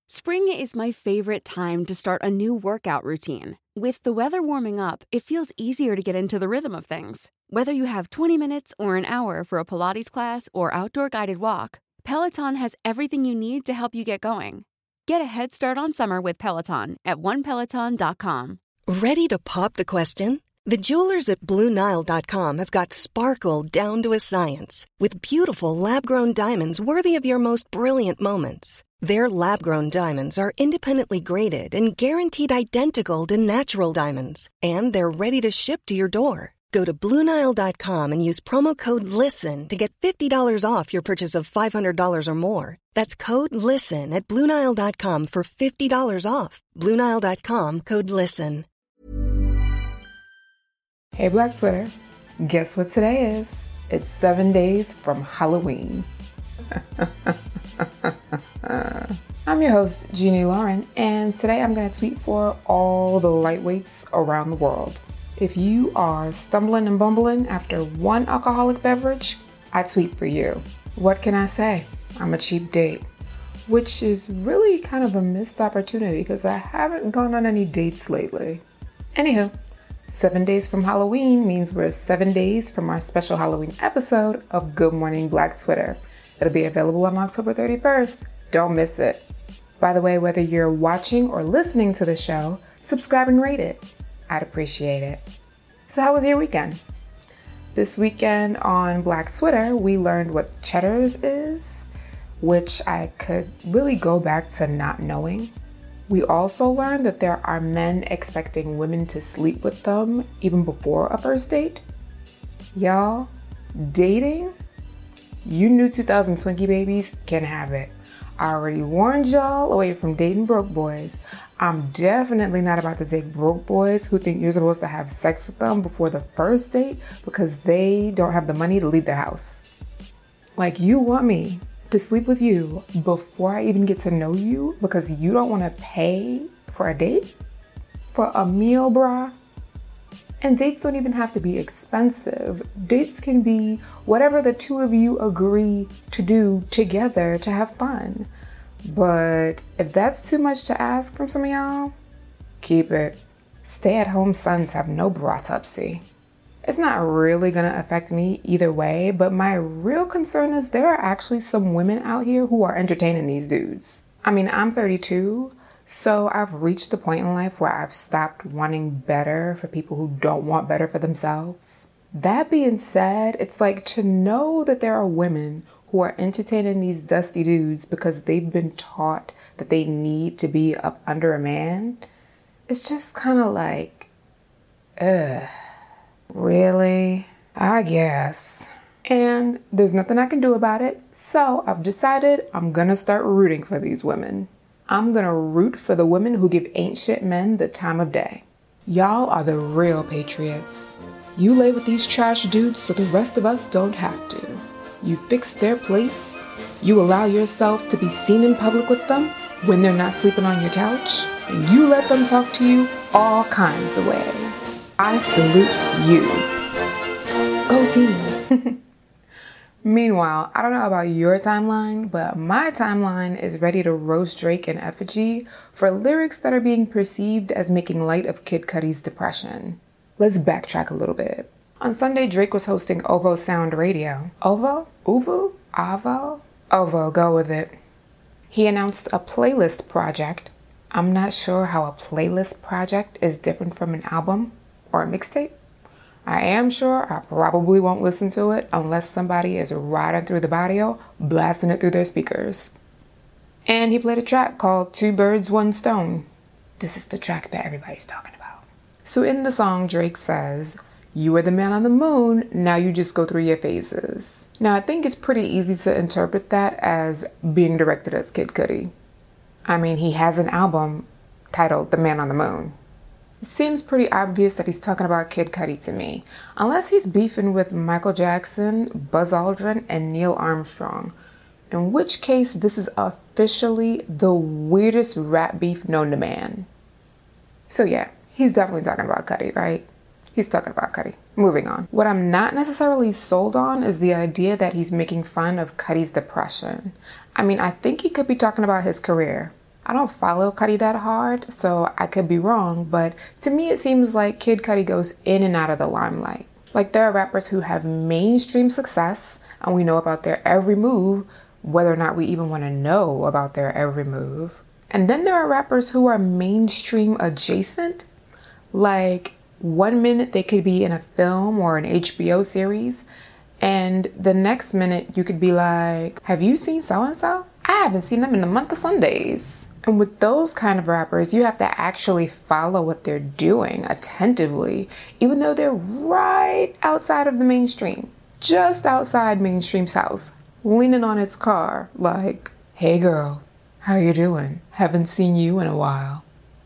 Spring is my favorite time to start a new workout routine. With the weather warming up, it feels easier to get into the rhythm of things. Whether you have 20 minutes or an hour for a Pilates class or outdoor guided walk, Peloton has everything you need to help you get going. Get a head start on summer with Peloton at onepeloton.com. Ready to pop the question? The jewelers at BlueNile.com have got sparkle down to a science with beautiful lab-grown diamonds worthy of your most brilliant moments. Their lab-grown diamonds are independently graded and guaranteed identical to natural diamonds, and they're ready to ship to your door. Go to BlueNile.com and use promo code LISTEN to get $50 off your purchase of $500 or more. That's code LISTEN at BlueNile.com for $50 off. BlueNile.com, code LISTEN. Hey Black Twitter, guess what today is? It's 7 days from Halloween. I'm your host, Jeannie Lauren, and today I'm going to tweet for all the lightweights around the world. If you are stumbling and bumbling after one alcoholic beverage, I tweet for you. What can I say? I'm a cheap date, which is really kind of a missed opportunity because I haven't gone on any dates lately. Anywho, 7 days from Halloween means we're 7 days from our special Halloween episode of Good Morning Black Twitter. It'll be available on October 31st. Don't miss it. By the way, whether you're watching or listening to the show, subscribe and rate it. I'd appreciate it. So how was your weekend? This weekend on Black Twitter, we learned what Cheddar's is, which I could really go back to not knowing. We also learned that there are men expecting women to sleep with them even before a first date. Y'all, dating? You new 2000 Twinkie babies can have it. I already warned y'all away from dating broke boys. I'm definitely not about to take broke boys who think you're supposed to have sex with them before the first date because they don't have the money to leave their house. Like, you want me to sleep with you before I even get to know you because you don't want to pay for a date? For a meal, brah? And dates don't even have to be expensive. Dates can be whatever the two of you agree to do together to have fun. But if that's too much to ask from some of y'all, keep it. Stay-at-home sons have no bratupsy. It's not really gonna affect me either way, but my real concern is there are actually some women out here who are entertaining these dudes. I mean, I'm 32, so I've reached the point in life where I've stopped wanting better for people who don't want better for themselves. That being said, it's like to know that there are women who are entertaining these dusty dudes because they've been taught that they need to be up under a man. It's just kind of like, really? I guess. And there's nothing I can do about it, so I've decided I'm gonna start rooting for these women. I'm gonna root for the women who give ain't shit men the time of day. Y'all are the real patriots. You lay with these trash dudes so the rest of us don't have to. You fix their plates. You allow yourself to be seen in public with them when they're not sleeping on your couch. And you let them talk to you all kinds of ways. I salute you. Go team. Meanwhile, I don't know about your timeline, but my timeline is ready to roast Drake in effigy for lyrics that are being perceived as making light of Kid Cudi's depression. Let's backtrack a little bit. On Sunday, Drake was hosting OVO Sound Radio. OVO? Uvu? Avo? OVO, go with it. He announced a playlist project. I'm not sure how a playlist project is different from an album or a mixtape. I am sure I probably won't listen to it unless somebody is riding through the barrio, blasting it through their speakers. And he played a track called Two Birds, One Stone. This is the track that everybody's talking about. So in the song, Drake says, "You were the man on the moon, now you just go through your phases." Now, I think it's pretty easy to interpret that as being directed at Kid Cudi. I mean, he has an album titled The Man on the Moon. It seems pretty obvious that he's talking about Kid Cudi to me, unless he's beefing with Michael Jackson, Buzz Aldrin, and Neil Armstrong, in which case this is officially the weirdest rap beef known to man. So yeah, he's definitely talking about Cudi, right? He's talking about Cudi. Moving on. What I'm not necessarily sold on is the idea that he's making fun of Cudi's depression. I mean, I think he could be talking about his career. I don't follow Cudi that hard, so I could be wrong, but to me it seems like Kid Cudi goes in and out of the limelight. Like, there are rappers who have mainstream success and we know about their every move, whether or not we even want to know about their every move. And then there are rappers who are mainstream adjacent. Like, 1 minute they could be in a film or an HBO series, and the next minute you could be like, have you seen so-and-so? I haven't seen them in a month of Sundays. And with those kind of rappers, you have to actually follow what they're doing attentively, even though they're right outside of the mainstream. Just outside mainstream's house, leaning on its car like, hey girl, how you doing? Haven't seen you in a while.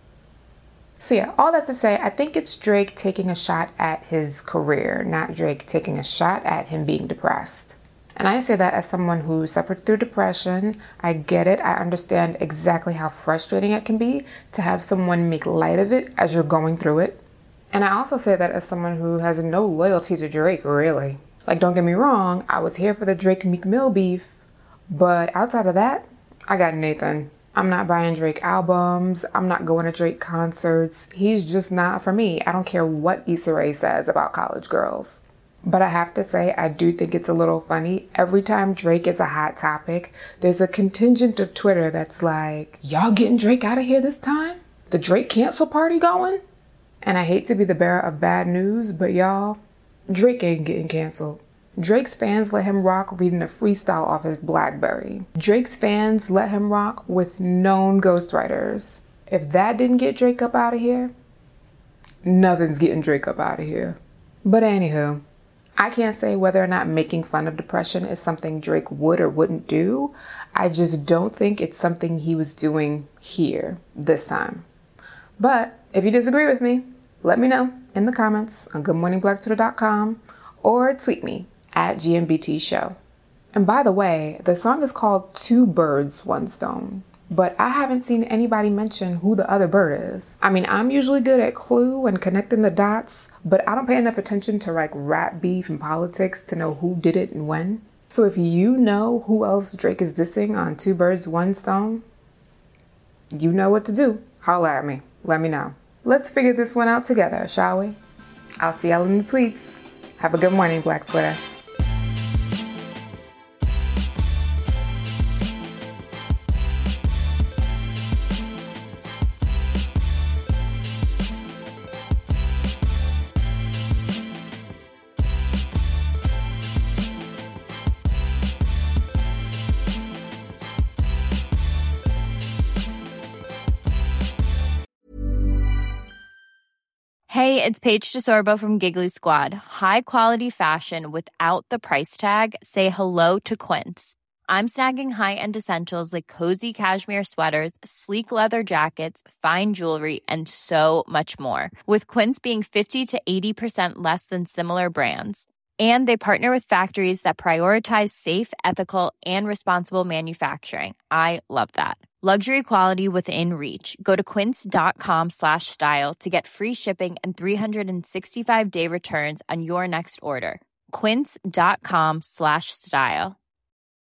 So yeah, all that to say, I think it's Drake taking a shot at his career, not Drake taking a shot at him being depressed. And I say that as someone who suffered through depression. I get it. I understand exactly how frustrating it can be to have someone make light of it as you're going through it. And I also say that as someone who has no loyalty to Drake, really. Like, don't get me wrong, I was here for the Drake Meek Mill beef, but outside of that, I got Nathan. I'm not buying Drake albums. I'm not going to Drake concerts. He's just not for me. I don't care what Issa Rae says about college girls. But I have to say, I do think it's a little funny. Every time Drake is a hot topic, there's a contingent of Twitter that's like, y'all getting Drake out of here this time? The Drake cancel party going? And I hate to be the bearer of bad news, but y'all, Drake ain't getting canceled. Drake's fans let him rock reading a freestyle off his BlackBerry. Drake's fans let him rock with known ghostwriters. If that didn't get Drake up out of here, nothing's getting Drake up out of here. But anywho, I can't say whether or not making fun of depression is something Drake would or wouldn't do. I just don't think it's something he was doing here this time. But if you disagree with me, let me know in the comments on goodmorningblackTwitter.com or tweet me at GMBT Show. And by the way, the song is called Two Birds, One Stone, but I haven't seen anybody mention who the other bird is. I mean, I'm usually good at Clue and connecting the dots, but I don't pay enough attention to like rap beef and politics to know who did it and when. So if you know who else Drake is dissing on Two Birds, One Stone, you know what to do. Holla at me. Let me know. Let's figure this one out together, shall we? I'll see y'all in the tweets. Have a good morning, Black Twitter. Hey, it's Paige DeSorbo from Giggly Squad. High quality fashion without the price tag. Say hello to Quince. I'm snagging high-end essentials like cozy cashmere sweaters, sleek leather jackets, fine jewelry, and so much more. With Quince being 50 to 80% less than similar brands. And they partner with factories that prioritize safe, ethical, and responsible manufacturing. I love that. Luxury quality within reach. Go to quince.com/style to get free shipping and 365-day returns on your next order. Quince.com/style.